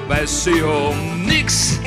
weiß sie um nix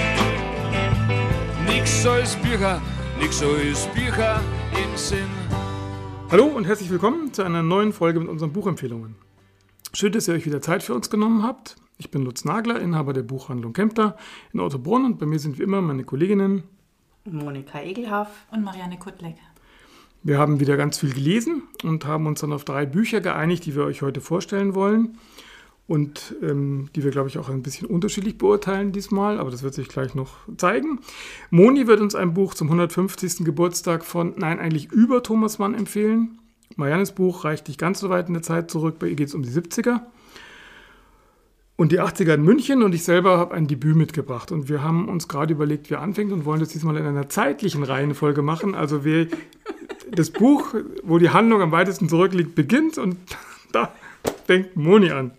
als Bücher, nix als Bücher im Sinn. Hallo und herzlich willkommen zu einer neuen Folge mit unseren Buchempfehlungen. Schön, dass ihr euch wieder Zeit für uns genommen habt. Ich bin Lutz Nagler, Inhaber der Buchhandlung Kempter in Ottobrunn und bei mir sind wie immer meine Kolleginnen Monika Egelhaff und Marianne Kuttleck. Wir haben wieder ganz viel gelesen und haben uns dann auf 3 Bücher geeinigt, die wir euch heute vorstellen wollen und die wir, glaube ich, auch ein bisschen unterschiedlich beurteilen diesmal, aber das wird sich gleich noch zeigen. Moni wird uns ein Buch zum 150. Geburtstag über Thomas Mann empfehlen. Mariannes Buch reicht nicht ganz so weit in der Zeit zurück, bei ihr geht es um die 70er. Und die 80er in München und ich selber habe ein Debüt mitgebracht. Und wir haben uns gerade überlegt, wer anfängt und wollen das diesmal in einer zeitlichen Reihenfolge machen. Also das Buch, wo die Handlung am weitesten zurückliegt, beginnt und da fängt Moni an.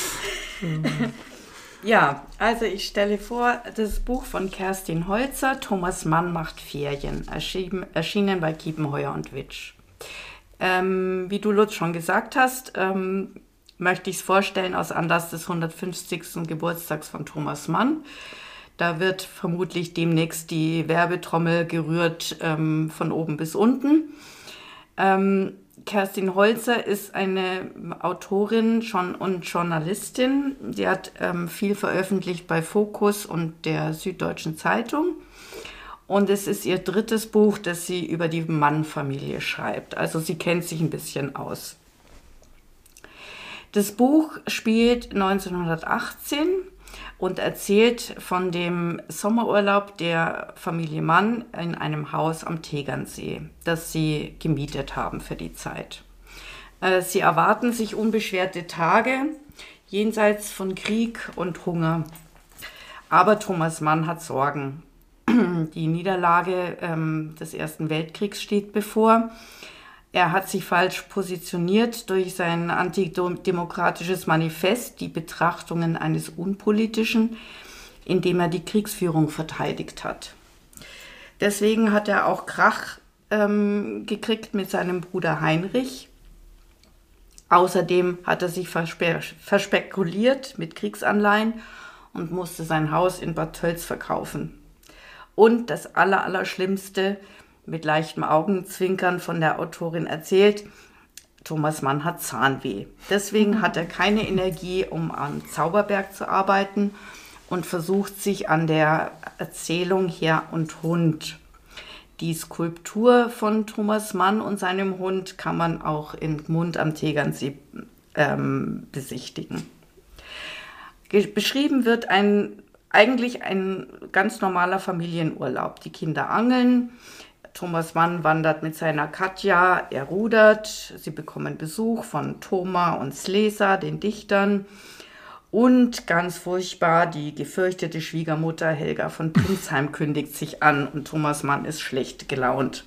Ja, also ich stelle vor, das Buch von Kerstin Holzer, Thomas Mann macht Ferien, erschienen bei Kiepenheuer und Witsch. Wie du, Lutz, schon gesagt hast, möchte ich es vorstellen aus Anlass des 150. Geburtstags von Thomas Mann. Da wird vermutlich demnächst die Werbetrommel gerührt von oben bis unten. Kerstin Holzer ist eine Autorin und Journalistin. Sie hat viel veröffentlicht bei Focus und der Süddeutschen Zeitung. Und es ist ihr 3. Buch, das sie über die Mann-Familie schreibt. Also sie kennt sich ein bisschen aus. Das Buch spielt 1918 und erzählt von dem Sommerurlaub der Familie Mann in einem Haus am Tegernsee, das sie gemietet haben für die Zeit. Sie erwarten sich unbeschwerte Tage, jenseits von Krieg und Hunger. Aber Thomas Mann hat Sorgen. Die Niederlage des Ersten Weltkriegs steht bevor. Er hat sich falsch positioniert durch sein antidemokratisches Manifest, die Betrachtungen eines Unpolitischen, indem er die Kriegsführung verteidigt hat. Deswegen hat er auch Krach gekriegt mit seinem Bruder Heinrich. Außerdem hat er sich verspekuliert mit Kriegsanleihen und musste sein Haus in Bad Tölz verkaufen. Und das Allerschlimmste, mit leichtem Augenzwinkern von der Autorin erzählt, Thomas Mann hat Zahnweh. Deswegen hat er keine Energie, um am Zauberberg zu arbeiten und versucht sich an der Erzählung Herr und Hund. Die Skulptur von Thomas Mann und seinem Hund kann man auch in Gmund am Tegernsee besichtigen. Beschrieben wird eigentlich ein ganz normaler Familienurlaub. Die Kinder angeln, Thomas Mann wandert mit seiner Katja, er rudert, sie bekommen Besuch von Thoma und Slesa, den Dichtern, und ganz furchtbar, die gefürchtete Schwiegermutter Helga von Prinsheim kündigt sich an und Thomas Mann ist schlecht gelaunt.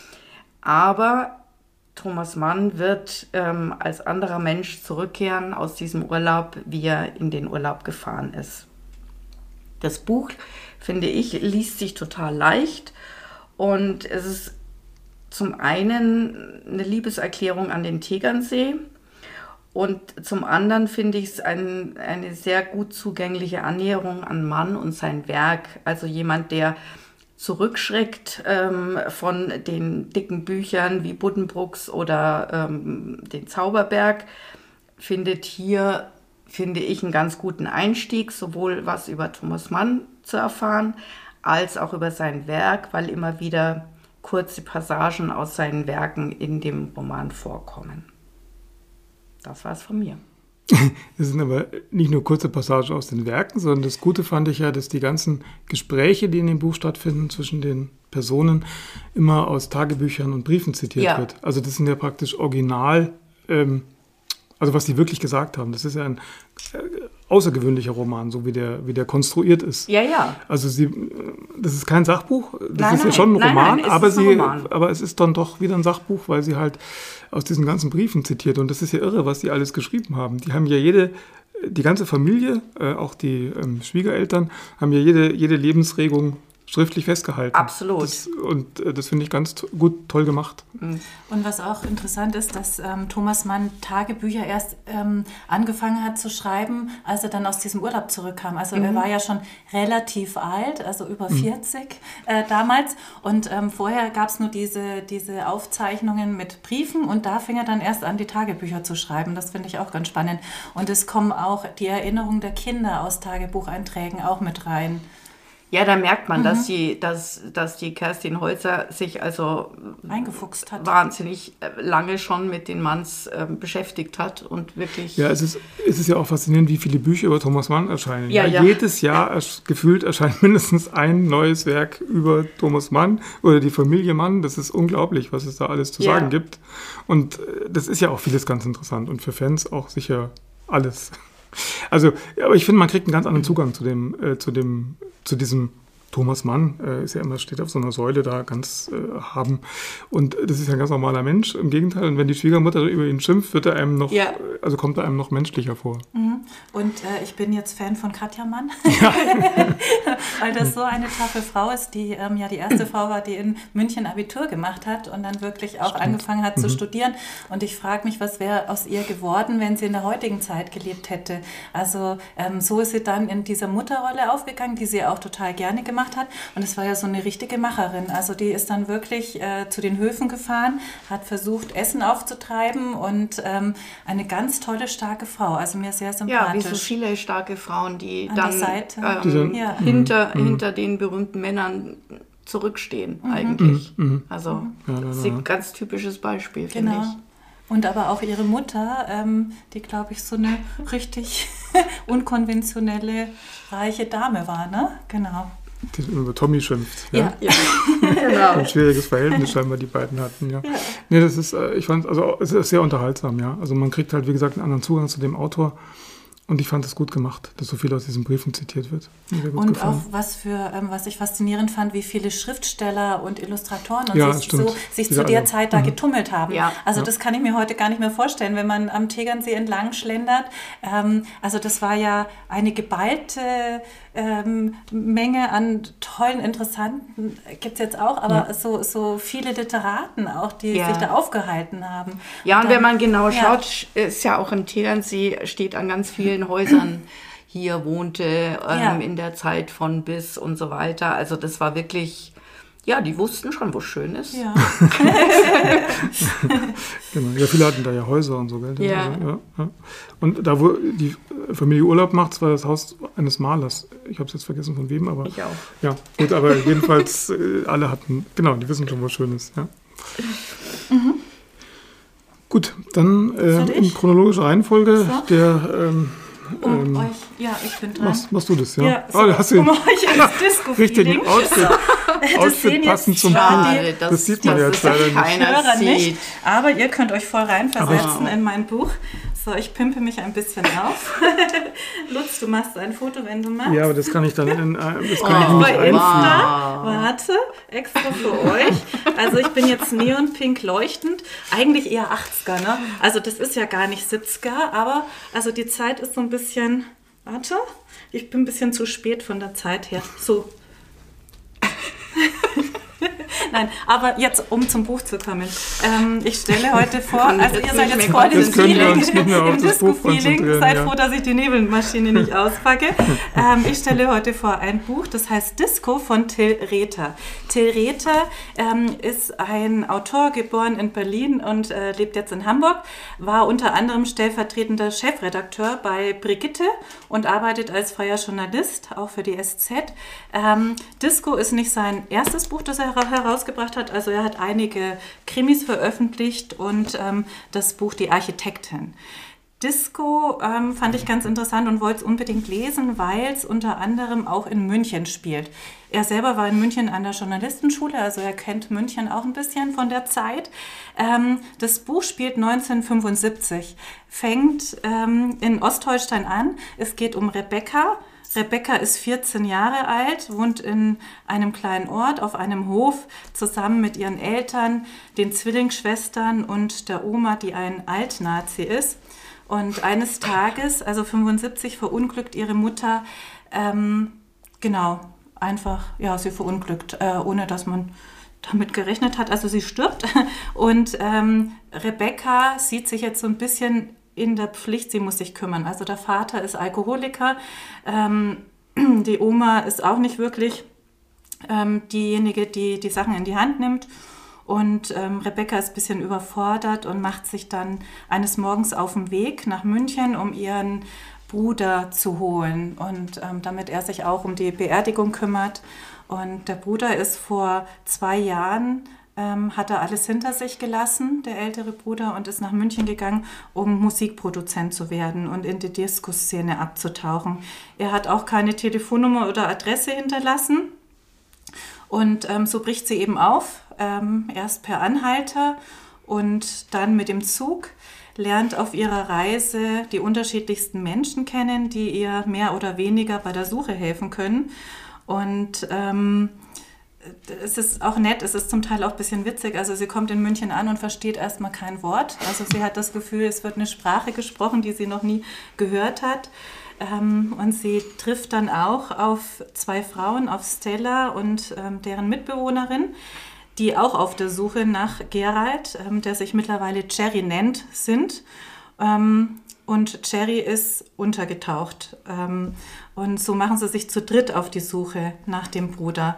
Aber Thomas Mann wird als anderer Mensch zurückkehren aus diesem Urlaub, wie er in den Urlaub gefahren ist. Das Buch, finde ich, liest sich total leicht. Und es ist zum einen eine Liebeserklärung an den Tegernsee und zum anderen finde ich es eine sehr gut zugängliche Annäherung an Mann und sein Werk. Also jemand, der zurückschreckt von den dicken Büchern wie Buddenbrooks oder den Zauberberg, findet hier, finde ich, einen ganz guten Einstieg, sowohl was über Thomas Mann zu erfahren, als auch über sein Werk, weil immer wieder kurze Passagen aus seinen Werken in dem Roman vorkommen. Das war's von mir. Das sind aber nicht nur kurze Passagen aus den Werken, sondern das Gute fand ich ja, dass die ganzen Gespräche, die in dem Buch stattfinden zwischen den Personen, immer aus Tagebüchern und Briefen zitiert wird. Also das sind ja praktisch original, also was die wirklich gesagt haben. Das ist ja ein außergewöhnlicher Roman, so wie der konstruiert ist. Ja, ja. Also das ist kein Sachbuch, das ist ja schon ein Roman, aber es ist dann doch wieder ein Sachbuch, weil sie halt aus diesen ganzen Briefen zitiert. Und das ist ja irre, was die alles geschrieben haben. Die haben ja die ganze Familie, auch die Schwiegereltern, haben ja jede Lebensregung schriftlich festgehalten. Absolut. Das finde ich ganz toll gemacht. Und was auch interessant ist, dass Thomas Mann Tagebücher erst angefangen hat zu schreiben, als er dann aus diesem Urlaub zurückkam. Also er war ja schon relativ alt, also über 40 damals. Und vorher gab es nur diese Aufzeichnungen mit Briefen und da fing er dann erst an, die Tagebücher zu schreiben. Das finde ich auch ganz spannend. Und es kommen auch die Erinnerungen der Kinder aus Tagebucheinträgen auch mit rein. Ja, da merkt man, dass die Kerstin Holzer sich also eingefuchst hat. Wahnsinnig lange schon mit den Manns beschäftigt hat und wirklich... Ja, es ist ja auch faszinierend, wie viele Bücher über Thomas Mann erscheinen. Ja. Jedes Jahr gefühlt erscheint mindestens ein neues Werk über Thomas Mann oder die Familie Mann. Das ist unglaublich, was es da alles zu sagen gibt. Und das ist ja auch vieles ganz interessant und für Fans auch sicher alles. Also, aber ich finde, man kriegt einen ganz anderen Zugang zu diesem Thomas Mann, ist ja immer, steht auf so einer Säule da, ganz haben. Und das ist ja ein ganz normaler Mensch. Im Gegenteil, und wenn die Schwiegermutter über ihn schimpft, kommt er einem noch menschlicher vor. Und ich bin jetzt Fan von Katja Mann, weil das so eine taffe Frau ist, die die erste Frau war, die in München Abitur gemacht hat und dann wirklich auch angefangen hat zu studieren. Und ich frage mich, was wäre aus ihr geworden, wenn sie in der heutigen Zeit gelebt hätte. Also so ist sie dann in dieser Mutterrolle aufgegangen, die sie auch total gerne gemacht hat. Und es war ja so eine richtige Macherin. Also die ist dann wirklich zu den Höfen gefahren, hat versucht, Essen aufzutreiben und eine ganz tolle, starke Frau. Also mir sehr sympathisch. Ja, wie so viele starke Frauen, die an dann der Seite. Hinter den berühmten Männern zurückstehen eigentlich. Also das ist ein ganz typisches Beispiel, finde ich. Und aber auch ihre Mutter, die, glaube ich, so eine richtig unkonventionelle, reiche Dame war, ne? Genau. Die über Tommy schimpft. Ja. Genau. Ein schwieriges Verhältnis scheinbar die beiden hatten, ja. Nee, das ist, ich fand, also es ist sehr unterhaltsam, ja. Also man kriegt halt, wie gesagt, einen anderen Zugang zu dem Autor. Und ich fand es gut gemacht, dass so viel aus diesen Briefen zitiert wird. Und gefallen. Auch was ich faszinierend fand, wie viele Schriftsteller und Illustratoren sich zu der Zeit da getummelt haben. Ja. Also das kann ich mir heute gar nicht mehr vorstellen, wenn man am Tegernsee entlang schlendert. Also das war ja eine geballte Menge an tollen, interessanten, gibt es jetzt auch, aber so viele Literaten auch, die sich da aufgehalten haben. Ja, und wenn man genau schaut, ist ja auch im Tegernsee, steht an ganz vielen Häusern, hier wohnte in der Zeit von bis und so weiter. Also das war wirklich, die wussten schon, wo schön ist. Ja. Genau. Ja, viele hatten da ja Häuser und so, gell? Ja. Also, ja. Und da, wo die Familie Urlaub macht, war das Haus eines Malers. Ich habe es jetzt vergessen, von wem, aber... Ich auch. Ja, gut, aber jedenfalls alle hatten, genau, die wissen schon, wo schön ist, ja. Gut, dann in chronologischer Reihenfolge der... euch. Ja, ich bin dran. Machst du das, ja? Ja, so, hast du euch ins Disco-Feeling. Richtig, Outfit passend zum Buch. Das sieht man jetzt leider nicht. Keiner sieht. Aber ihr könnt euch voll reinversetzen in mein Buch. So, ich pimpe mich ein bisschen auf. Lutz, du machst ein Foto, wenn du magst. Ja, aber das kann ich dann nämlich bei Insta. Warte, extra für euch. Also ich bin jetzt neonpink leuchtend. Eigentlich eher 80er, ne? Also das ist ja gar nicht 70er, aber also die Zeit ist so ein bisschen... Warte, ich bin ein bisschen zu spät von der Zeit her. So. Nein, aber jetzt, um zum Buch zu kommen. Ich stelle heute vor, also ihr seid jetzt voll im Disco-Feeling. Seid froh, dass ich die Nebelmaschine nicht auspacke. Ich stelle heute vor ein Buch, das heißt Disco von Till Rether. Till Rether ist ein Autor, geboren in Berlin und lebt jetzt in Hamburg, war unter anderem stellvertretender Chefredakteur bei Brigitte und arbeitet als freier Journalist, auch für die SZ. Disco ist nicht sein erstes Buch, das er herausgebracht hat. Also er hat einige Krimis veröffentlicht und das Buch Die Architektin. Disco fand ich ganz interessant und wollte es unbedingt lesen, weil es unter anderem auch in München spielt. Er selber war in München an der Journalistenschule, also er kennt München auch ein bisschen von der Zeit. Das Buch spielt 1975, fängt in Ostholstein an. Es geht um Rebecca. Rebecca ist 14 Jahre alt, wohnt in einem kleinen Ort auf einem Hof zusammen mit ihren Eltern, den Zwillingsschwestern und der Oma, die ein Altnazi ist. Und eines Tages, also 75, verunglückt ihre Mutter, einfach, ja, sie verunglückt, ohne dass man damit gerechnet hat. Also sie stirbt und Rebecca sieht sich jetzt so ein bisschen in der Pflicht, sie muss sich kümmern. Also der Vater ist Alkoholiker, die Oma ist auch nicht wirklich diejenige, die die Sachen in die Hand nimmt. Und Rebecca ist ein bisschen überfordert und macht sich dann eines Morgens auf den Weg nach München, um ihren Bruder zu holen. Und damit er sich auch um die Beerdigung kümmert. Und der Bruder ist vor 2 Jahren, hat er alles hinter sich gelassen, der ältere Bruder, und ist nach München gegangen, um Musikproduzent zu werden und in die Disco-Szene abzutauchen. Er hat auch keine Telefonnummer oder Adresse hinterlassen. Und so bricht sie eben auf, erst per Anhalter und dann mit dem Zug, lernt auf ihrer Reise die unterschiedlichsten Menschen kennen, die ihr mehr oder weniger bei der Suche helfen können. Und es ist auch nett, es ist zum Teil auch ein bisschen witzig. Also sie kommt in München an und versteht erstmal kein Wort. Also sie hat das Gefühl, es wird eine Sprache gesprochen, die sie noch nie gehört hat. Und sie trifft dann auch auf 2 Frauen, auf Stella und deren Mitbewohnerin, die auch auf der Suche nach Gerald, der sich mittlerweile Jerry nennt, sind. Und Jerry ist untergetaucht. Und so machen sie sich zu dritt auf die Suche nach dem Bruder.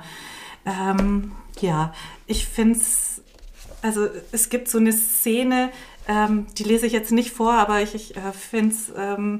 Ja, ich finde es, also es gibt so eine Szene, die lese ich jetzt nicht vor, aber ich finde es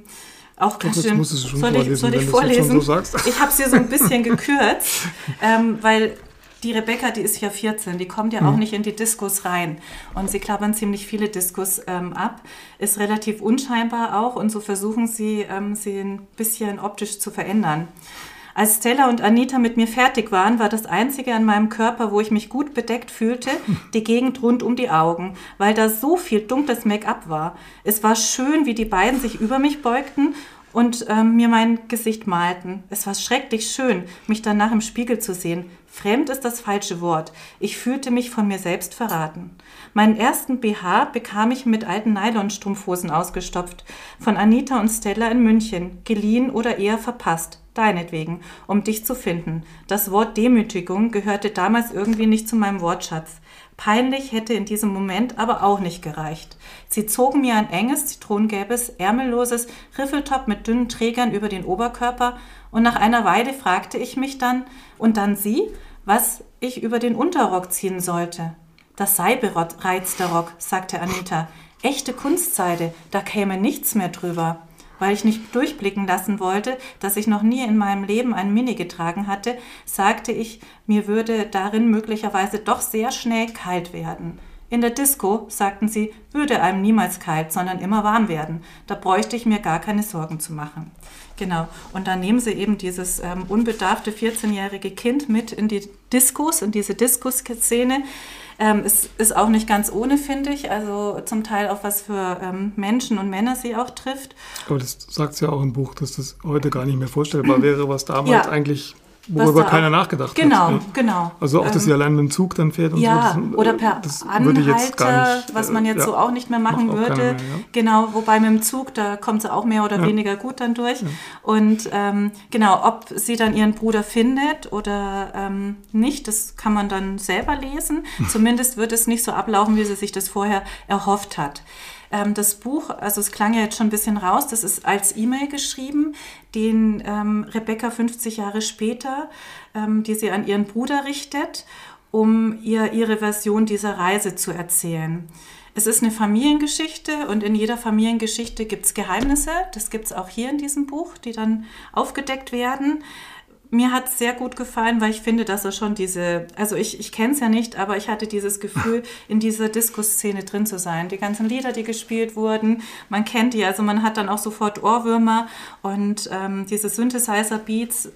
auch ganz schön. Soll ich vorlesen? So ich habe es hier so ein bisschen gekürzt, weil die Rebecca, die ist ja 14, die kommt ja auch nicht in die Diskos rein. Und sie klappern ziemlich viele Diskos ab, ist relativ unscheinbar auch und so versuchen sie, sie ein bisschen optisch zu verändern. Als Stella und Anita mit mir fertig waren, war das Einzige an meinem Körper, wo ich mich gut bedeckt fühlte, die Gegend rund um die Augen, weil da so viel dunkles Make-up war. Es war schön, wie die beiden sich über mich beugten und mir mein Gesicht malten. Es war schrecklich schön, mich danach im Spiegel zu sehen. Fremd ist das falsche Wort. Ich fühlte mich von mir selbst verraten. Meinen ersten BH bekam ich mit alten Nylonstrumpfhosen ausgestopft. Von Anita und Stella in München. Geliehen oder eher verpasst. Deinetwegen, um dich zu finden. Das Wort Demütigung gehörte damals irgendwie nicht zu meinem Wortschatz. Peinlich hätte in diesem Moment aber auch nicht gereicht. Sie zogen mir ein enges, zitronengelbes, ärmelloses Riffeltop mit dünnen Trägern über den Oberkörper und nach einer Weile fragte ich mich dann, und dann sie, was ich über den Unterrock ziehen sollte. Das sei bereits der Rock, sagte Anita. Echte Kunstseide, da käme nichts mehr drüber. Weil ich nicht durchblicken lassen wollte, dass ich noch nie in meinem Leben ein Mini getragen hatte, sagte ich, mir würde darin möglicherweise doch sehr schnell kalt werden. In der Disco, sagten sie, würde einem niemals kalt, sondern immer warm werden. Da bräuchte ich mir gar keine Sorgen zu machen. Genau, und dann nehmen sie eben dieses unbedarfte 14-jährige Kind mit in die Diskos, in diese Disco-Szene. Es ist auch nicht ganz ohne, finde ich, also zum Teil auch was für Menschen und Männer sie auch trifft. Aber das sagt sie ja auch im Buch, dass das heute gar nicht mehr vorstellbar wäre, was damals eigentlich, worüber keiner nachgedacht hat. Genau. Also auch, dass sie allein mit dem Zug dann fährt und so. Das, oder per Anhalter, was man jetzt so auch nicht mehr machen würde. Mehr, Genau, wobei mit dem Zug, da kommt sie auch mehr oder weniger gut dann durch. Ja. Und genau, ob sie dann ihren Bruder findet oder nicht, das kann man dann selber lesen. Zumindest wird es nicht so ablaufen, wie sie sich das vorher erhofft hat. Das Buch, also es klang ja jetzt schon ein bisschen raus, das ist als E-Mail geschrieben, den Rebecca 50 Jahre später, die sie an ihren Bruder richtet, um ihr ihre Version dieser Reise zu erzählen. Es ist eine Familiengeschichte und in jeder Familiengeschichte gibt es Geheimnisse, das gibt es auch hier in diesem Buch, die dann aufgedeckt werden. Mir hat es sehr gut gefallen, weil ich finde, dass er schon also ich kenne es ja nicht, aber ich hatte dieses Gefühl, in dieser Disco-Szene drin zu sein. Die ganzen Lieder, die gespielt wurden, man kennt die, also man hat dann auch sofort Ohrwürmer und diese Synthesizer-Beats,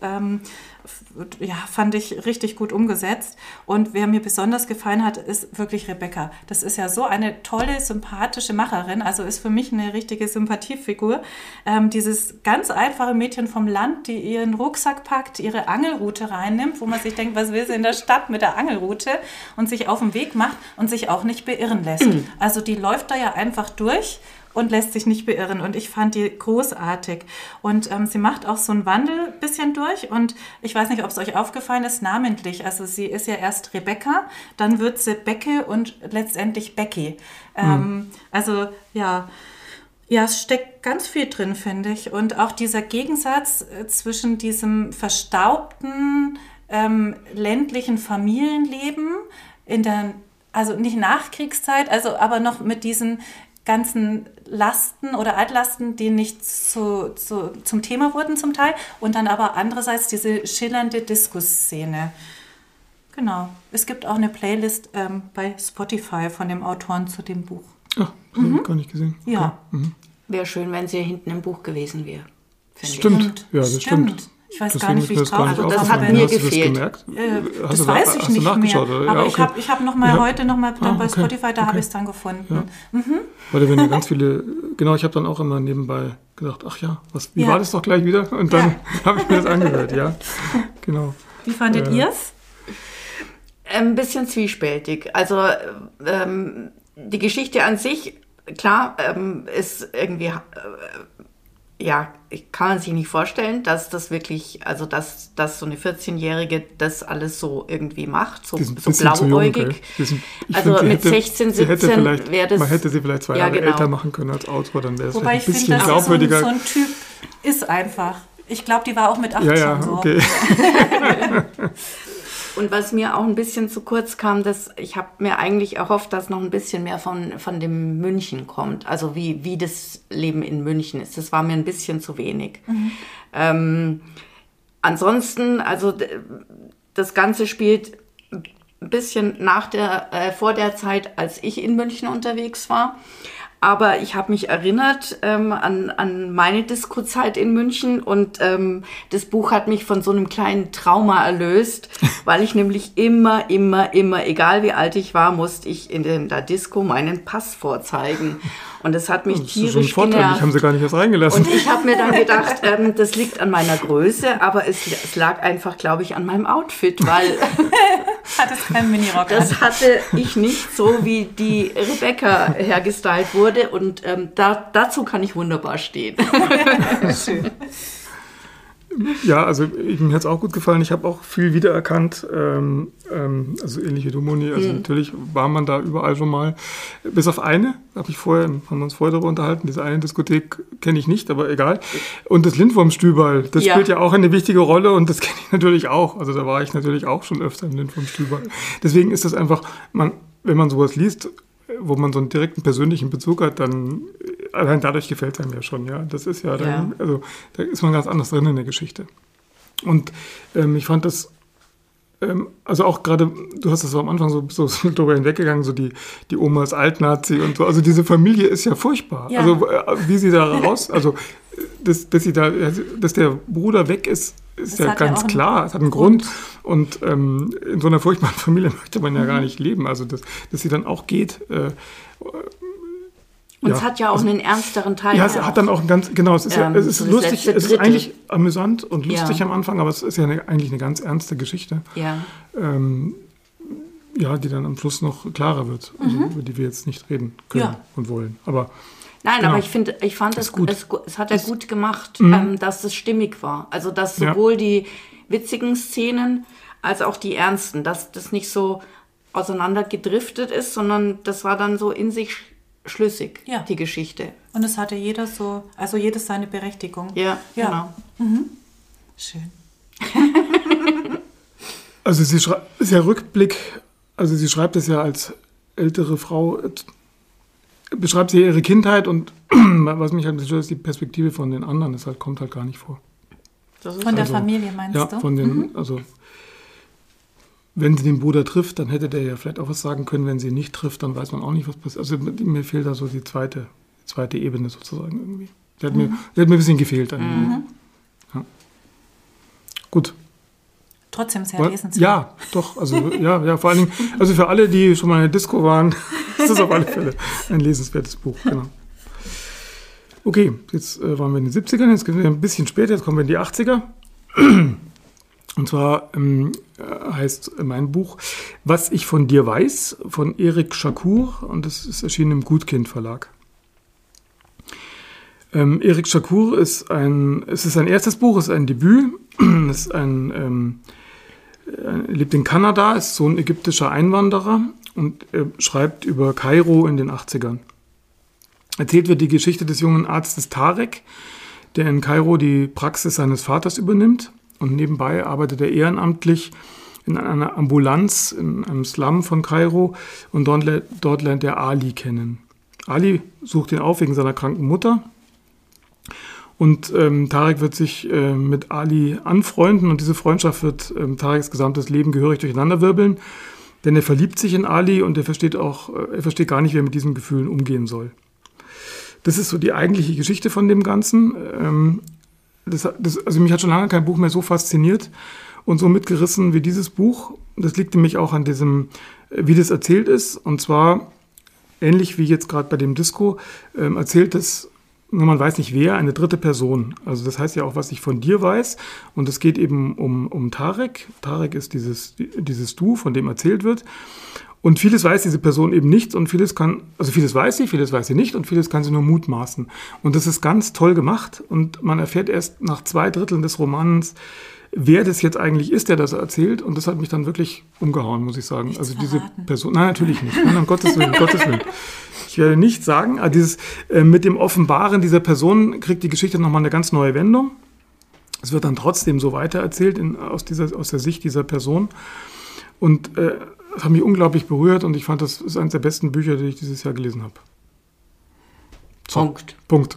fand ich richtig gut umgesetzt. Und wer mir besonders gefallen hat, ist wirklich Rebecca. Das ist ja so eine tolle, sympathische Macherin, also ist für mich eine richtige Sympathiefigur. Dieses ganz einfache Mädchen vom Land, die ihren Rucksack packt, ihre Angelrute reinnimmt, wo man sich denkt, was will sie in der Stadt mit der Angelrute, und sich auf den Weg macht und sich auch nicht beirren lässt. Also die läuft da ja einfach durch und lässt sich nicht beirren. Und ich fand die großartig. Und sie macht auch so einen Wandel ein bisschen durch. Und ich weiß nicht, ob es euch aufgefallen ist, namentlich. Also sie ist ja erst Rebecca, dann wird sie Becke und letztendlich Becky. Also ja, es steckt ganz viel drin, finde ich. Und auch dieser Gegensatz zwischen diesem verstaubten, ländlichen Familienleben also nicht Nachkriegszeit, aber noch mit diesen ganzen Lasten oder Altlasten, die nicht zum Thema wurden zum Teil. Und dann aber andererseits diese schillernde Disco-Szene. Genau. Es gibt auch eine Playlist bei Spotify von dem Autoren zu dem Buch. Ach, das habe ich gar nicht gesehen. Okay. Ja. Wäre schön, wenn sie hinten im Buch gewesen wäre. Stimmt. Ja, das stimmt. Ich weiß gar nicht, wie ich drauf bin. Das hat mir gefehlt. Das weiß ich nicht mehr. Oder? Aber ja, okay. ich habe heute nochmal bei Spotify, da habe ich es dann gefunden. Ja. Weil wenn ja ganz viele, genau, ich habe dann auch immer nebenbei gedacht, ach ja, wie war das doch gleich wieder? Und dann habe ich mir das angehört, ja. Genau. Wie fandet ihr es? Ein bisschen zwiespältig. Also die Geschichte an sich, klar, ist irgendwie, kann man sich nicht vorstellen, dass das wirklich, also dass so eine 14-Jährige das alles so irgendwie macht, so blauäugig. Also mit 16, 17 wäre das... Man hätte sie vielleicht 2 Jahre älter machen können als Autor, dann wäre es ein bisschen glaubwürdiger. So ein Typ ist einfach. Ich glaube, die war auch mit 18 so. Okay. Und was mir auch ein bisschen zu kurz kam, ich habe mir eigentlich erhofft, dass noch ein bisschen mehr von dem München kommt. Also wie das Leben in München ist. Das war mir ein bisschen zu wenig. Ansonsten, also das Ganze spielt ein bisschen vor der Zeit, als ich in München unterwegs war. Aber ich habe mich erinnert an meine Disco-Zeit in München und das Buch hat mich von so einem kleinen Trauma erlöst, weil ich nämlich immer, egal wie alt ich war, musste ich in der Disco meinen Pass vorzeigen. Und das hat mich tierisch genervt. Ich haben sie gar nicht erst reingelassen. Und ich habe mir dann gedacht, das liegt an meiner Größe, aber es lag einfach, glaube ich, an meinem Outfit, weil hattest keinen Minirock. Das hatte ich nicht so, wie die Rebecca hergestylt wurde. Und dazu kann ich wunderbar stehen. Schön. Ja, also mir hat es auch gut gefallen. Ich habe auch viel wiedererkannt, also ähnlich wie du, Moni. Also natürlich war man da überall schon mal. Bis auf eine, haben wir uns vorher darüber unterhalten. Diese eine Diskothek kenne ich nicht, aber egal. Und das Lindwurmstüberl, das spielt ja auch eine wichtige Rolle und das kenne ich natürlich auch. Also da war ich natürlich auch schon öfter im Lindwurmstüberl. Deswegen ist das einfach, wenn man sowas liest, wo man so einen direkten persönlichen Bezug hat, dann allein dadurch gefällt es einem ja schon, ja. Das ist ja dann, also da ist man ganz anders drin in der Geschichte. Und ich fand das, also auch gerade, du hast das so am Anfang so drüber hinweggegangen, so die Oma ist Altnazi und so, also diese Familie ist ja furchtbar. Ja. Also wie sie da raus, also dass der Bruder weg ist ja ganz klar, es hat einen Grund. Und in so einer furchtbaren Familie möchte man ja gar nicht leben. Also, dass sie dann auch geht. Und es hat ja auch einen ernsteren Teil. Ja, es hat dann auch einen ganz, genau, es ist lustig, es ist eigentlich amüsant und lustig am Anfang, aber es ist ja eigentlich eine ganz ernste Geschichte. Ja. Die dann am Schluss noch klarer wird, also, über die wir jetzt nicht reden können und wollen. Aber nein, aber ich fand es gut. Es hat er gut gemacht, dass es stimmig war. Also, dass sowohl die witzigen Szenen als auch die ernsten, dass das nicht so auseinander gedriftet ist, sondern das war dann so in sich schlüssig, die Geschichte. Und es hatte jedes seine Berechtigung. Ja. Genau. Schön. Also ist ja Rückblick, also sie schreibt es ja als ältere Frau, beschreibt sie ihre Kindheit und was mich halt stört, ist die Perspektive von den anderen, das kommt halt gar nicht vor. Von der Familie meinst du? Ja, von den, also wenn sie den Bruder trifft, dann hätte der ja vielleicht auch was sagen können. Wenn sie ihn nicht trifft, dann weiß man auch nicht, was passiert. Also mir fehlt da so die zweite Ebene sozusagen irgendwie. Die hat mir ein bisschen gefehlt. Ja. Gut. Trotzdem sehr lesenswert. Ja, doch. Also ja, vor allen Dingen, also für alle, die schon mal in der Disco waren, ist das auf alle Fälle ein lesenswertes Buch. Genau. Okay, jetzt waren wir in den 70ern, jetzt gehen wir ein bisschen später, jetzt kommen wir in die 80er. Und zwar heißt mein Buch Was ich von dir weiß, von Erik Shakur, und das ist erschienen im Gutkind Verlag. Eric Chacour es ist sein erstes Buch, es ist ein Debüt. Es ist lebt in Kanada, ist so ein ägyptischer Einwanderer und schreibt über Kairo in den 80ern. Erzählt wird die Geschichte des jungen Arztes Tarek, der in Kairo die Praxis seines Vaters übernimmt und nebenbei arbeitet er ehrenamtlich in einer Ambulanz in einem Slum von Kairo und dort lernt er Ali kennen. Ali sucht ihn auf wegen seiner kranken Mutter. Und Tarek wird sich mit Ali anfreunden und diese Freundschaft wird Tareks gesamtes Leben gehörig durcheinanderwirbeln, denn er verliebt sich in Ali und er versteht gar nicht, wie er mit diesen Gefühlen umgehen soll. Das ist so die eigentliche Geschichte von dem Ganzen. Also mich hat schon lange kein Buch mehr so fasziniert und so mitgerissen wie dieses Buch. Das liegt nämlich auch an diesem, wie das erzählt ist, und zwar ähnlich wie jetzt gerade bei dem Disco, erzählt es, nur man weiß nicht wer, eine dritte Person. Also das heißt ja auch, was ich von dir weiß. Und es geht eben um Tarek. Tarek ist dieses Du, von dem erzählt wird. Und vieles weiß diese Person eben nicht und vieles weiß sie nicht und vieles kann sie nur mutmaßen. Und das ist ganz toll gemacht und man erfährt erst nach 2/3 des Romans, wer das jetzt eigentlich ist, der das erzählt. Und das hat mich dann wirklich umgehauen, muss ich sagen. Nichts also diese verraten. Person, nein, natürlich nicht. Nein, um Gottes Willen, um Gottes Willen. Ich werde nicht sagen, aber mit dem Offenbaren dieser Person kriegt die Geschichte nochmal eine ganz neue Wendung. Es wird dann trotzdem so weitererzählt aus der Sicht dieser Person. Und das hat mich unglaublich berührt und ich fand, das ist eines der besten Bücher, die ich dieses Jahr gelesen habe. So, Punkt.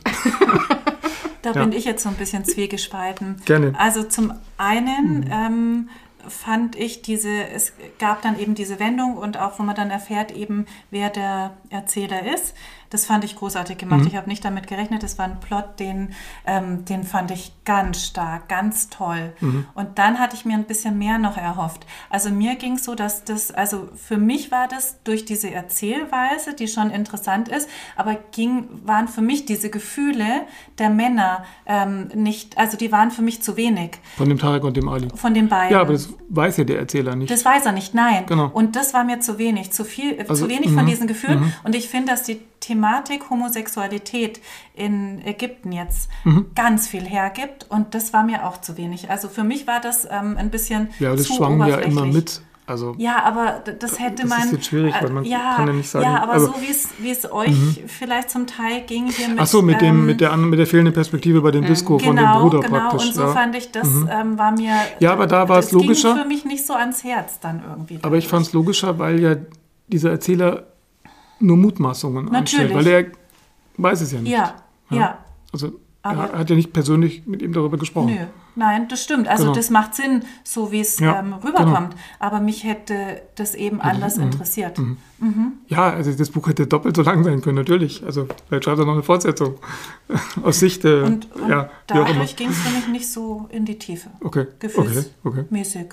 Da bin ich jetzt so ein bisschen zwiegespalten. Gerne. Also zum einen fand ich es gab dann eben diese Wendung und auch, wo man dann erfährt eben, wer der Erzähler ist. Das fand ich großartig gemacht. Ich habe nicht damit gerechnet. Das war ein Plot, den fand ich ganz stark, ganz toll. Und dann hatte ich mir ein bisschen mehr noch erhofft. Also mir ging es so, dass für mich war das durch diese Erzählweise, die schon interessant ist, aber waren für mich diese Gefühle der Männer nicht, also die waren für mich zu wenig. Von dem Tarek und dem Ali. Von den beiden. Ja, aber das weiß ja der Erzähler nicht. Das weiß er nicht, nein. Genau. Und das war mir zu wenig, zu wenig von diesen Gefühlen. Und ich finde, dass die Thematik Homosexualität in Ägypten jetzt ganz viel hergibt und das war mir auch zu wenig. Also für mich war das ein bisschen ja, das zu schwang ja oberflächlich. immer mit. Also, ja, aber das hätte man... Das ist jetzt schwierig, weil man kann ja nicht sagen... Ja, aber so wie es euch vielleicht zum Teil ging hier mit... Ach so, mit der fehlenden Perspektive bei dem Disco von dem Bruder praktisch. Und so fand ich, das war mir... Ja, aber da war es logischer. Das ging für mich nicht so ans Herz dann irgendwie. Aber ich fand es logischer, weil ja dieser Erzähler nur Mutmaßungen anstellt, weil er weiß es ja nicht. Ja. Also er hat ja nicht persönlich mit ihm darüber gesprochen. Nö, nein, das stimmt. Also das macht Sinn, so wie es rüberkommt. Genau. Aber mich hätte das eben anders interessiert. Ja, also das Buch hätte doppelt so lang sein können, natürlich. Also vielleicht schreibt er noch eine Fortsetzung aus Sicht und dadurch ging es für mich nicht so in die Tiefe. Okay. Gefühlsmäßig.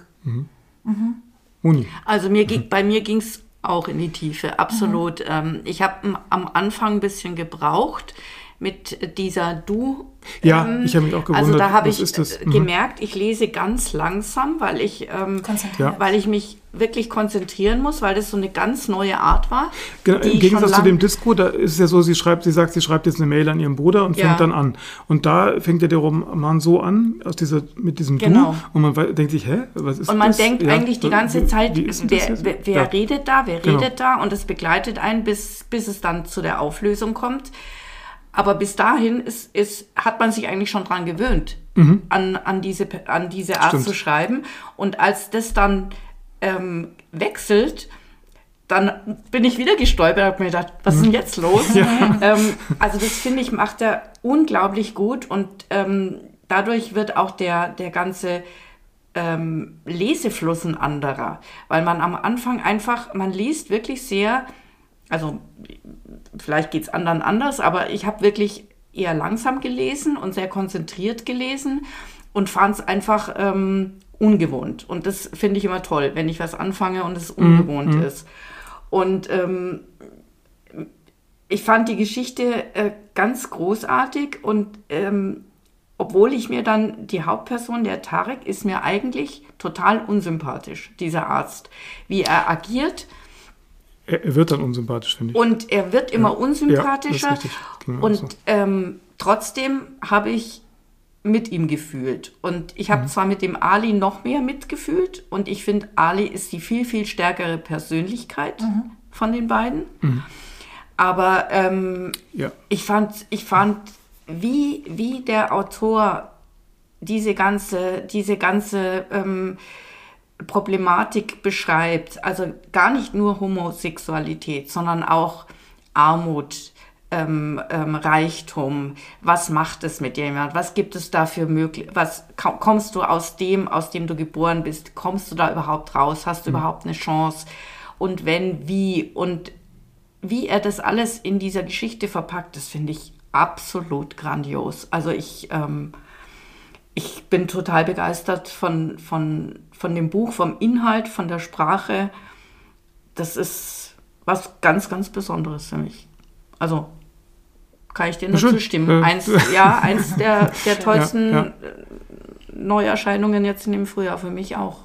Moni. Also bei mir ging es auch in die Tiefe, absolut. Ich habe am Anfang ein bisschen gebraucht mit dieser Du. Ja, ich habe mich auch gewundert. Also da habe ich gemerkt, ich lese ganz langsam, weil ich mich wirklich konzentrieren muss, weil das so eine ganz neue Art war. Genau, im Gegensatz zu dem Disco, da ist es ja so, sie sagt, sie schreibt jetzt eine Mail an ihren Bruder und fängt dann an. Und da fängt ja der Roman so an, mit diesem Du. Und man denkt sich, was ist das? Und man denkt eigentlich die ganze Zeit, wer redet da? Und das begleitet einen, bis es dann zu der Auflösung kommt. Aber bis dahin hat man sich eigentlich schon dran gewöhnt, an diese Art zu schreiben. Und als das dann wechselt, dann bin ich wieder gestolpert und habe mir gedacht, was ist denn jetzt los? Also das, finde ich, macht er unglaublich gut. Und dadurch wird auch der ganze Lesefluss ein anderer. Weil man am Anfang man liest wirklich sehr... Also vielleicht geht es anderen anders, aber ich habe wirklich eher langsam gelesen und sehr konzentriert gelesen und fand es einfach ungewohnt. Und das finde ich immer toll, wenn ich was anfange und es ungewohnt ist. Und ich fand die Geschichte ganz großartig und obwohl ich mir dann, die Hauptperson, der Tarek, ist mir eigentlich total unsympathisch, dieser Arzt. Wie er agiert... Er wird dann unsympathisch, finde ich. Und er wird immer unsympathischer. Ja, das ist richtig. Genau und trotzdem habe ich mit ihm gefühlt. Und ich habe zwar mit dem Ali noch mehr mitgefühlt und ich finde, Ali ist die viel, viel stärkere Persönlichkeit von den beiden. Aber ich fand, wie der Autor diese ganze Problematik beschreibt, also gar nicht nur Homosexualität, sondern auch Armut, Reichtum, was macht es mit jemand, was gibt es da für kommst du aus dem du geboren bist, kommst du da überhaupt raus, hast du überhaupt eine Chance und wenn, wie und wie er das alles in dieser Geschichte verpackt, das finde ich absolut grandios. Also ich bin total begeistert von dem Buch, vom Inhalt, von der Sprache. Das ist was ganz, ganz Besonderes für mich. Also kann ich dir nur zustimmen. Eins der tollsten Neuerscheinungen jetzt in dem Frühjahr für mich auch.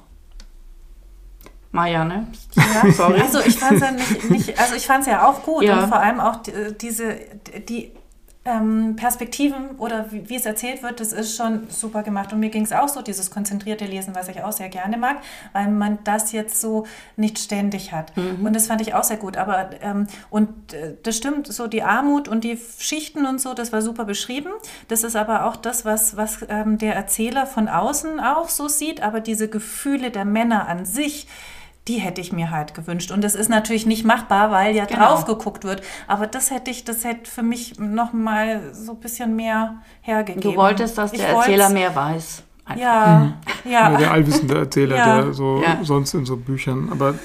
Maja, ne? Ja, sorry. Also ich fand es ja auch gut und vor allem auch die Perspektiven oder wie es erzählt wird, das ist schon super gemacht. Und mir ging es auch so, dieses konzentrierte Lesen, was ich auch sehr gerne mag, weil man das jetzt so nicht ständig hat. Und das fand ich auch sehr gut. Aber das stimmt, so die Armut und die Schichten und so, das war super beschrieben. Das ist aber auch das, was der Erzähler von außen auch so sieht. Aber diese Gefühle der Männer an sich, die hätte ich mir halt gewünscht. Und das ist natürlich nicht machbar, weil ja drauf geguckt wird. Aber das hätte für mich noch mal so ein bisschen mehr hergegeben. Du wolltest, dass der Erzähler mehr weiß. Ja. Der allwissende Erzähler, der so sonst in so Büchern, aber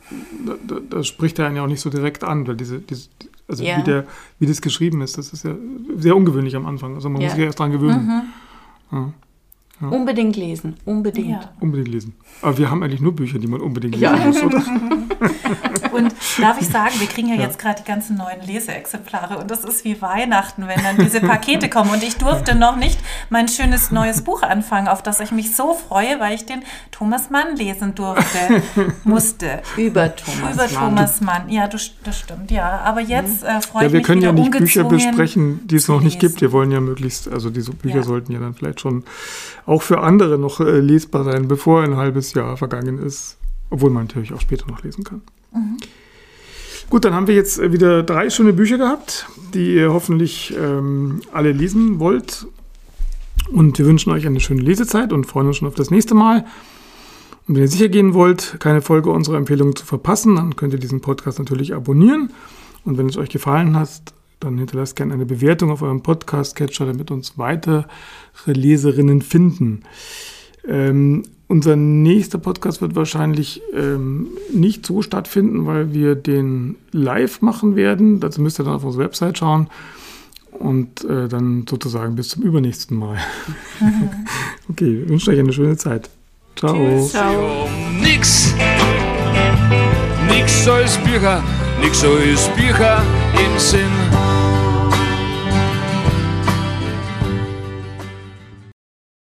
da spricht er einen ja auch nicht so direkt an, weil wie das geschrieben ist, das ist ja sehr ungewöhnlich am Anfang. Also man muss sich ja erst dran gewöhnen. Ja. Unbedingt lesen, unbedingt. Ja. Unbedingt lesen. Aber wir haben eigentlich nur Bücher, die man unbedingt lesen muss, oder? Und darf ich sagen, wir kriegen ja jetzt gerade die ganzen neuen Leseexemplare und das ist wie Weihnachten, wenn dann diese Pakete kommen. Und ich durfte noch nicht mein schönes neues Buch anfangen, auf das ich mich so freue, weil ich den Thomas Mann lesen musste. Über Thomas Mann. Ja, das stimmt, ja. Aber jetzt freue ich mich. Wir können ja nicht Bücher besprechen, die es noch nicht gibt. Wir wollen ja möglichst, also diese Bücher sollten ja dann vielleicht schon auch für andere noch lesbar sein, bevor ein halbes Jahr vergangen ist. Obwohl man natürlich auch später noch lesen kann. Gut, dann haben wir jetzt wieder 3 schöne Bücher gehabt, die ihr hoffentlich alle lesen wollt. Und wir wünschen euch eine schöne Lesezeit und freuen uns schon auf das nächste Mal. Und wenn ihr sicher gehen wollt, keine Folge unserer Empfehlungen zu verpassen, dann könnt ihr diesen Podcast natürlich abonnieren. Und wenn es euch gefallen hat, dann hinterlasst gerne eine Bewertung auf eurem Podcast-Catcher, damit uns weitere Leserinnen finden. Unser nächster Podcast wird wahrscheinlich nicht so stattfinden, weil wir den live machen werden. Dazu müsst ihr dann auf unsere Website schauen und dann sozusagen bis zum übernächsten Mal. Okay, ich wünsche euch eine schöne Zeit. Ciao. Tschüss, ciao. Nix als Bücher im Sinn.